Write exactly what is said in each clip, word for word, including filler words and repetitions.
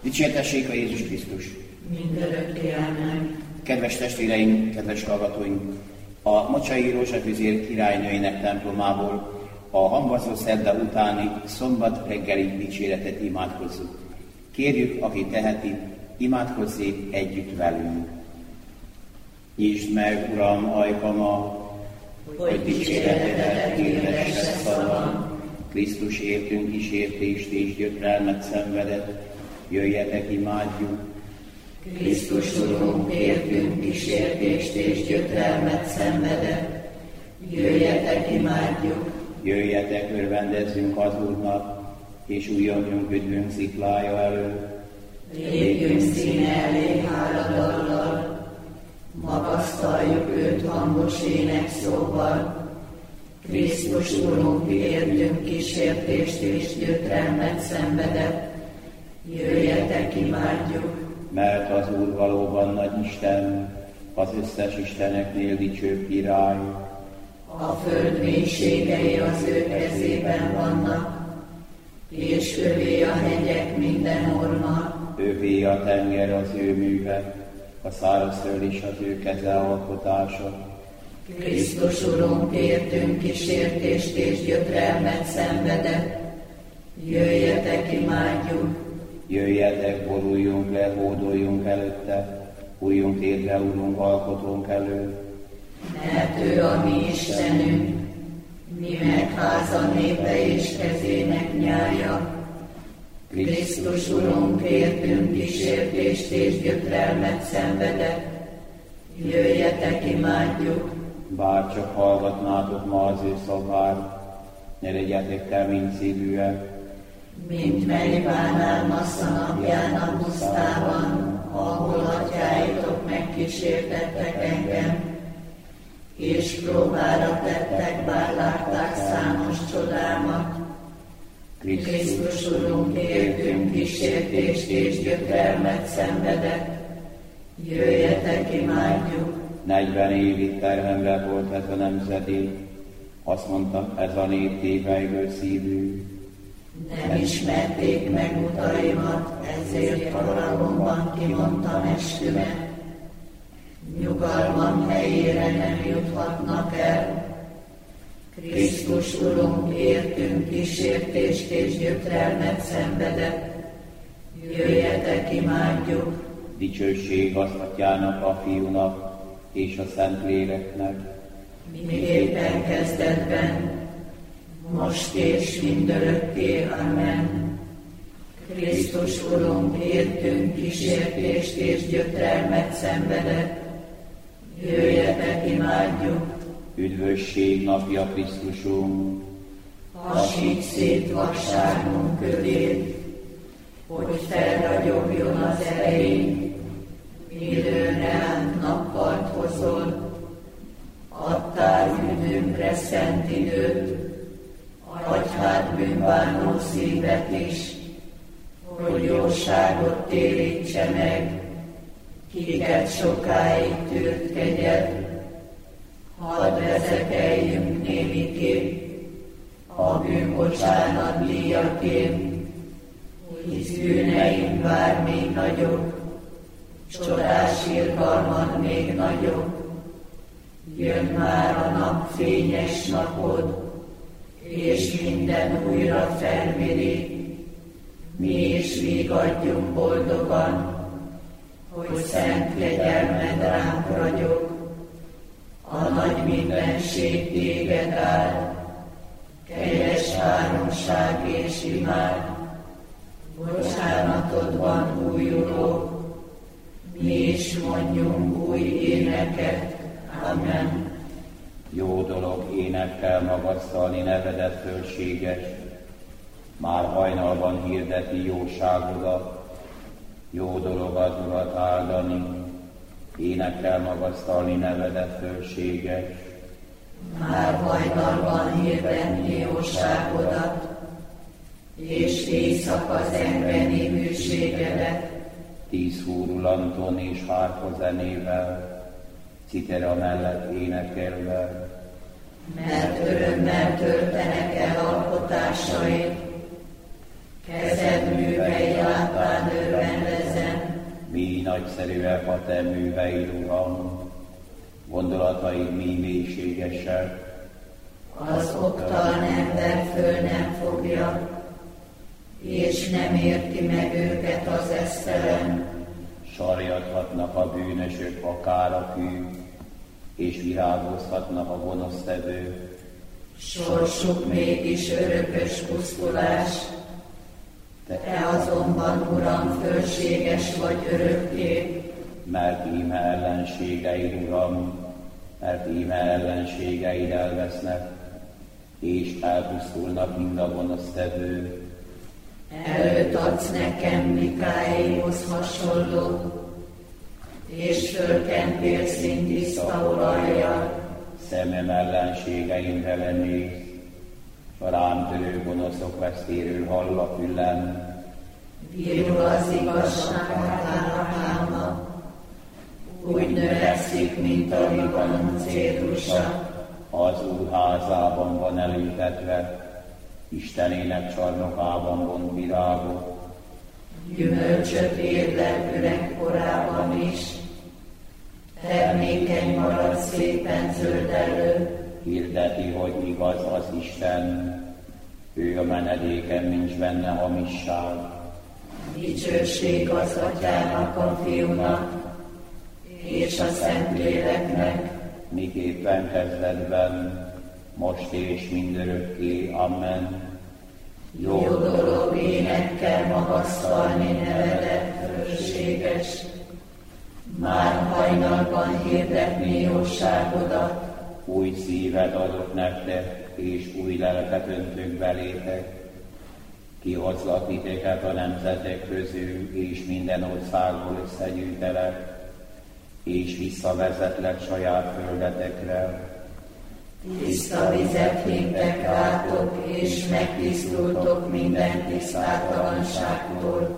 Dicsértessék a Jézus Krisztus! Mindörökké, amen. Kedves testvéreim, kedves hallgatóink! A Mocsai Rózsatüzér királynőinek templomából a hamvazó szerda utáni szombat reggeli dicséretet imádkozzuk. Kérjük, aki teheti, imádkozzék együtt velünk. Nyisd meg, Uram, ajkamat, hogy dicséretedet hirdesse szavam. Krisztus értünk kísértést és gyötrelmet szenvedett, jöjjetek, imádjuk. Krisztus Urunk, értünk kísértést és gyötrelmet szenvedett, jöjjetek, imádjuk. Jöjjetek, örvendezzünk az Úrnak, és újjongjunk üdvünk sziklája elő. Lépjünk színe elé háladallal, magasztaljuk őt hangos énekszóval. Krisztus Urunk, értünk kísértést és gyötrelmet szenvedett, jöjjetek, imádjuk. Mert az Úr valóban nagy Isten, az összes isteneknél dicsőbb király. A föld mélységei az ő kezében vannak, és övé a hegyek minden orma. Övé a tenger az ő műve, a szárazföld is az ő keze alkotása. Krisztus Urunk, értünk kísértést és gyötrelmet szenvedett, jöjjetek, imádjuk. Jöjjetek, boruljunk le, hódoljunk előtte, újjunk térdre, Urunk, alkotónk elő. Mert ő a mi Istenünk, mi meg háza népe és kezének nyája. Krisztus Urunk, értünk kísértést és gyötrelmet szenvedett, jöjjetek, imádjuk. Bár csak hallgatnátok ma az ő szavát, ne legyetek kemény szívűek, mint Meribánál Massza napján a pusztában, ahol atyáitok megkísértettek engem, és próbára tettek, bár látták számos csodámat. Krisztus Urunk, értünk kísértést és gyötrelmet szenvedett, jöjjetek, imádjuk. Negyven évig terhemre volt ez a nemzedék, azt mondtam, ez a nép tévejgő szívű. Nem ismerték meg utaimat, ezért haragomban kimondtam eskümet. Nyugalmam helyére nem juthatnak el. Krisztus Urunk, értünk kísértést és gyötrelmet szenvedett, jöjjetek, imádjuk. Dicsőség az Atyának, a Fiúnak és a Szentléleknek, miképpen kezdetben, most és mindörökké, amen. Krisztus Urunk, értünk kísértést és gyötrelmet szenvedett, jöjjetek, imádjuk. Üdvösség napja Krisztusunk, hasíts szét vakságunk kövét, hogy felragyogjon az ereink, időn ránk nappalt hozol. Adtál üdvünkre szent időt, adj hát bűnbánó szívet is, hogy jóságot térítse meg, kiket sokáig tűrt kegyed. Hadd vezekeljünk némiképp, a bűnbocsánat díjaként, hisz bűneink bár még nagyobb, csodás irgalmad még nagyobb. Jön már a nap, fényes napod, és minden újra felvirik. Mi is vigadjunk boldogan, hogy szent kegyelmed ránk ragyog. A nagy mindenség téged áld, kegyes háromság és imád. Bocsánatod van újuló, mi is mondjunk új éneket. Amen. Jó dolog énekkel magasztalni nevedet fölséges, már hajnalban hirdeti jóságodat. Jó dolog az Urat áldani, énekkel magasztalni nevedet fölséges. Már hajnalban hirdetni jóságodat, és éjszaka zengeni hűségedet. Tíz húrulanton és hárfa zenével, citera mellett énekelve. Mert örömmel töltenek el alkotásaid, kezed művei láttál örvenni. Mi nagyszerűek a te műveid, Uram, gondolataid mi mélységesek. Az oktalan ember föl nem fogja, és nem érti meg őket az esztelen. Sarjadhatnak a bűnösök akár a kő, és virágozhatnak a gonosztevők. Sorsuk mégis örökös pusztulás, te azonban, Uram, fölséges vagy örökké. Mert íme ellenségeid, Uram, mert íme ellenségeid elvesznek, és elpusztulnak mind a gonosztevők. Előtt adsz nekem Mikáéhoz hasonló, és fölkentél színtiszta olajjal. Szemem ellenségeimre lenéz, s a rám törő gonoszok vesztéről hall a fülem. Virul az igazság határháma, úgy növekszik, mint a Libanon cédrusa. Az Úr házában van elültetve, Istenének csarnokában vont virágot. Gyümölcsöt érlel öreg korában is, termékeny marad szépen zöldellő. Hirdeti, hogy igaz az Isten, ő a menedéken, nincs benne hamisság. Dicsőség az Atyának, a Fiúnak, és a Szentléleknek, miképpen kezdetben, most és mindörökké. Amen. Jó dolog énekkel magasztalni nevedet, fölséges, már hajnalban hirdetni jóságodat. Új szívet adok nektek, és új lelket öntök belétek. Kihozlak titeket a nemzetek közül, és minden országból összegyűjtelek, és visszavezetlek saját földetekre. Tiszta vizet hintek rátok, és megtisztultok minden tisztátalanságtól.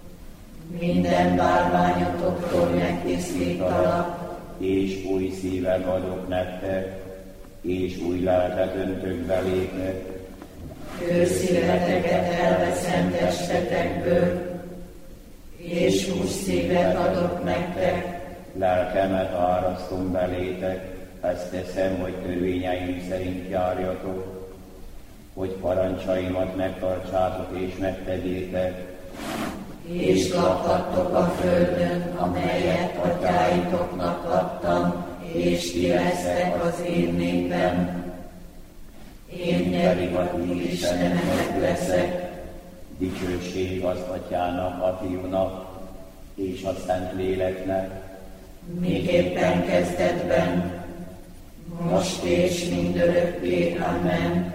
Minden bálványotoktól megtisztítalak, és új szívet adok nektek, és új lelket öntök belétek. Kőszíveteket elveszem testetekből, és hús szívet adok nektek. Lelkemet árasztom belétek, ezt teszem, hogy törvényeim szerint járjatok, hogy parancsaimat megtartsátok és megtegyétek. És lakhattok a földön, amelyet atyáitoknak adtam, és ti lesztek az én népem. Én pedig a ti Istenetek leszek. Dicsőség az Atyának, a Fiúnak és a Szentléleknek, miképpen kezdetben, most és mindörökké. Amen.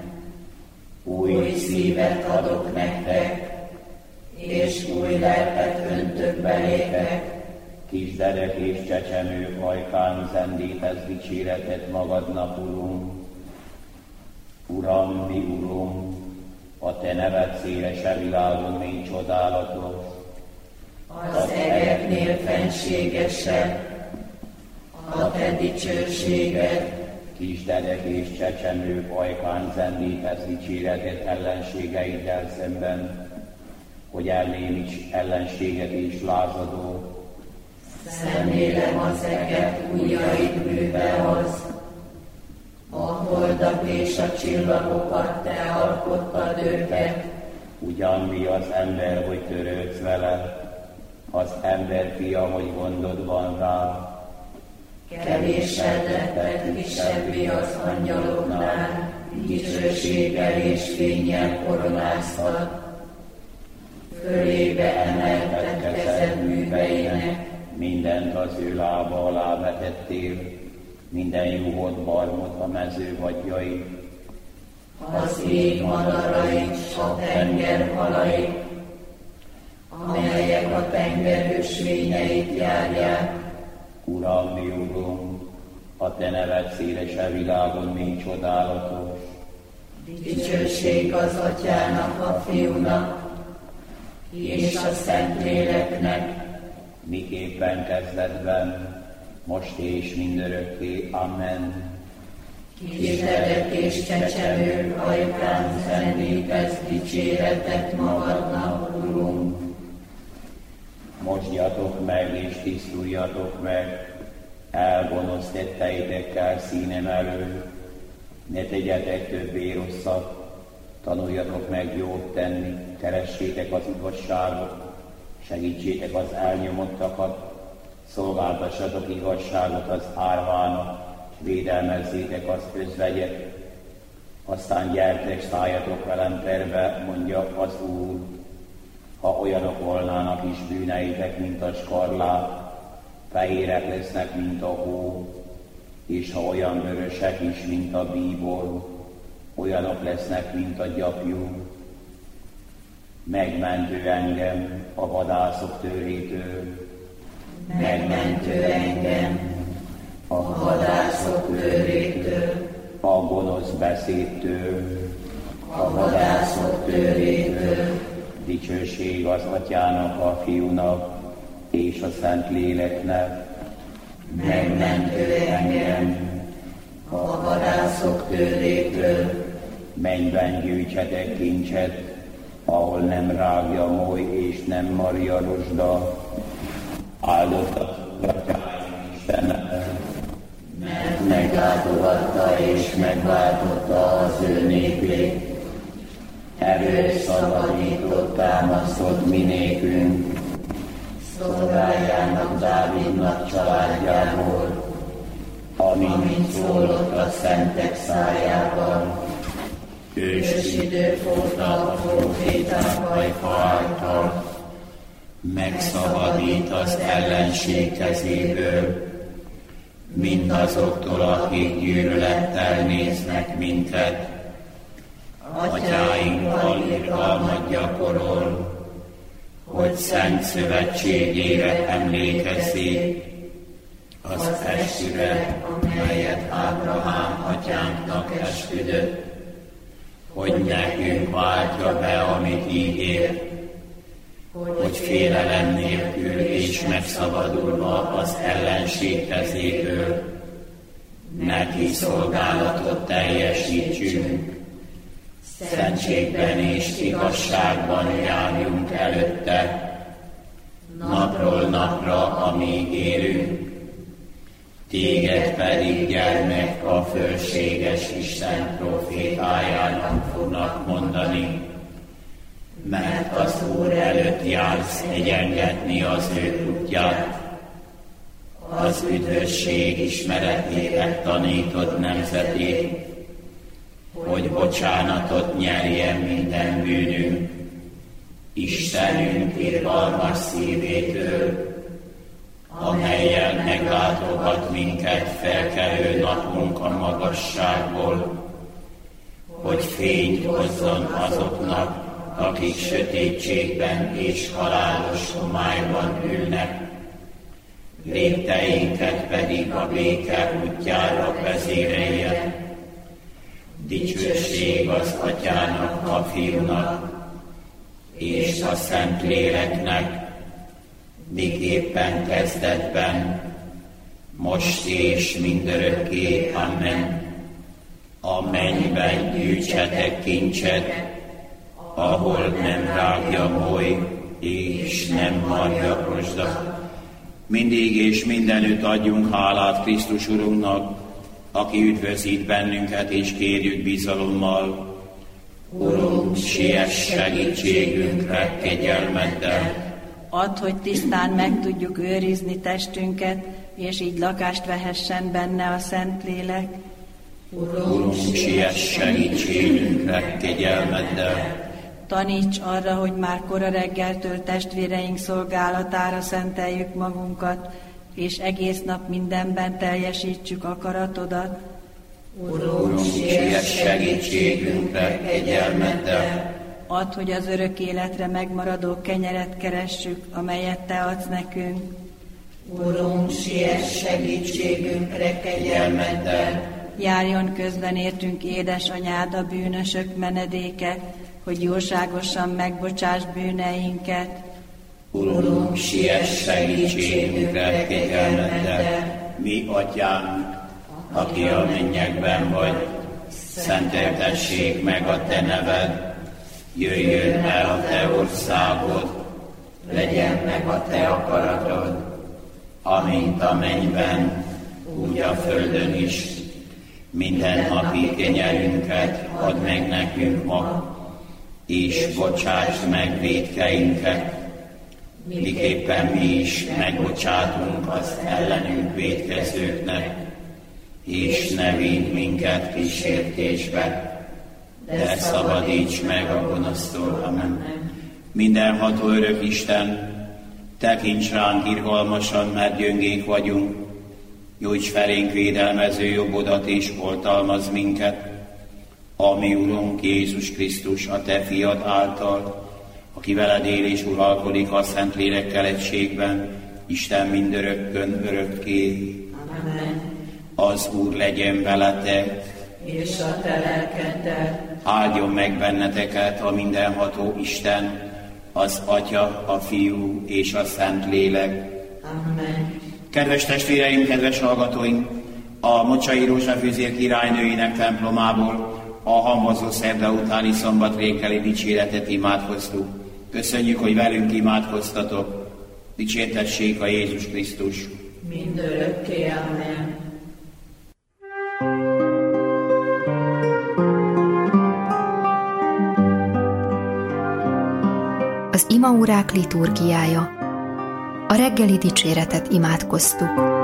Új szívet adok nektek, és új lelket öntök belétek. Kisderek és csecsemők hajkán zendítesz dicséretet magadnak, Urunk. Uram, mi Urunk, a te neved széles a világon mély csodálatos. Az egeknél fenségesebb a te dicsőséged. Kisderek és csecsemők ajkán zendítesz dicséretet ellenségeiddel szemben, hogy elnémíts ellenséget és lázadó. Szemlélem az eget ujjaid műve az, a holdat és a csillagokat te alkottad őket. Ugyan mi az ember, hogy törődsz vele, az ember fia, hogy gondod van rá. Kevéssel letted kisebbé az angyaloknál, dicsőséggel és fénnyel koronáztad. Fölébe emelted kezed műveinek, mindent az ő lába alá vetettél, minden juhot, barmot a mező vadjai. Az ég madarait, s a tenger halait, amelyek a tenger ösvényeit járják. Uram, mi Urunk, a te neved széles a világon mély csodálatos. Dicsőség az Atyának, a Fiúnak, és a Szentléleknek, miképpen kezdetben, most és mindörökké. Amen. Kisderek és csecsemők ajkán zendítesz dicséretet magadnak, Urunk. mosdjatok meg és tisztuljatok meg, elgonosz tetteitekkel színem elől, ne tegyetek többé rosszat, tanuljatok meg jót tenni, keressétek az igazságot, segítsétek az elnyomottakat, szolgáltassatok igazságot az árvának, és védelmezzétek az özvegyet. Aztán gyertek, szálljatok velem terve, mondja az Úr, ha olyanok volnának is bűneitek, mint a skarlát, fehérek lesznek, mint a hó, és ha olyan vörösek is, mint a bíbor, olyanok lesznek, mint a gyapjú. Megmentő engem a vadászok törétől, megmentő engem a vadászok törétől, a gonosz beszédtől, a vadászok törétől. Dicsőség az Atyának, a Fiúnak és a Szentléleknek. Megmentő engem a vadászok törétől. Mennyben gyűjtsetek kincset, ahol nem rágja moly és nem marja rozsda. Áldott az Atyáim Istene, mert meglátogatta és megváltotta az ő népét. Erős szabadított támasztott mi nékünk, szolgájának Dávidnak családjából, amint szólott a szentek szájával. Ősidők óta a proféták hajfa által, megszabadít az ellenség kezéből, mindazoktól, akik gyűlölettel néznek minket. Atyáinkkal irgalmat gyakorol, hogy szent szövetségére emlékezzék, az esküre, amelyet Ábrahám atyánknak esküdött, hogy nekünk váltja be, amit ígért, hogy félelem nélkül és megszabadulva az ellenség kezéből neki szolgálatot teljesítsünk, szentségben és igazságban járjunk előtte, napról napra, amíg élünk, téged pedig gyermek a fölséges Isten profétájának fognak mondani, mert az Úr előtt jársz egyengetni az ő útját, az üdvösség ismeretének tanítod nemzetét, hogy bocsánatot nyerjen minden bűnünk, Istenünk irgalmas szívétől, amellyel meglátogat minket felkelő napunk a magasságból, hogy fényt hozzon azoknak, akik sötétségben és halálos homályban ülnek, lépteinket pedig a béke útjára vezérelje. Dicsőség az Atyának, a Fiúnak és a Szentléleknek, miképpen kezdetben, most és mindörökké. Amen. A mennyben gyűjtsetek kincset, ahol nem rágja moly és nem marja rozsda. Mindig és mindenütt adjunk hálát Krisztus Urunknak, aki üdvözít bennünket, és kérjük bizalommal: Urunk, siess segítségünkre kegyelmeddel. Add, hogy tisztán meg tudjuk őrizni testünket, és így lakást vehessen benne a Szentlélek. Urunk, siess segítségünkre kegyelmeddel. Taníts arra, hogy már kora reggeltől testvéreink szolgálatára szenteljük magunkat, és egész nap mindenben teljesítsük akaratodat. Urunk, siess segítségünkre kegyelmeddel. Add, hogy az örök életre megmaradó kenyeret keressük, amelyet Te adsz nekünk. Urunk, siess segítségünkre kegyelmeddel. Járjon közben értünk édesanyád, a bűnösök menedéke, hogy jóságosan megbocsáss bűneinket. Urunk, siess segítségünkre kegyelmeddel. Mi Atyánk, aki a mennyekben vagy, szenteltessék meg a Te neved, jöjjön el a Te országod, legyen meg a te akaratod, amint a mennyben, úgy a földön is. Minden napi kenyerünket add meg nekünk ma, és bocsásd meg vétkeinket, miképpen mi is megbocsátunk az ellenünk vétkezőknek, és ne vigy minket kísértésbe, de szabadíts meg a gonosztól. Amen. Mindenható örök Isten, tekints ránk irgalmasan, mert gyöngék vagyunk, nyújts felénk védelmező jobbodat és oltalmazz minket, a mi Urunk Jézus Krisztus, a te fiad által, aki veled él és uralkodik a Szentlélekkel egységben, Isten mindörökkön örökké. Amen. Az Úr legyen veletek, És a te lelkeddel. áldjon meg benneteket a mindenható Isten, az Atya, a Fiú és a Szentlélek. Amen. Kedves testvéreim, kedves hallgatóink, a Mocsai Rózsafűzér királynőinek templomából a hamvazó szerda utáni szombat reggeli dicséretet imádkoztuk. Köszönjük, hogy velünk imádkoztatok. Dicsértessék a Jézus Krisztus. Mindörökké. Amen. Az imaórák liturgiája. A reggeli dicséretet imádkoztuk.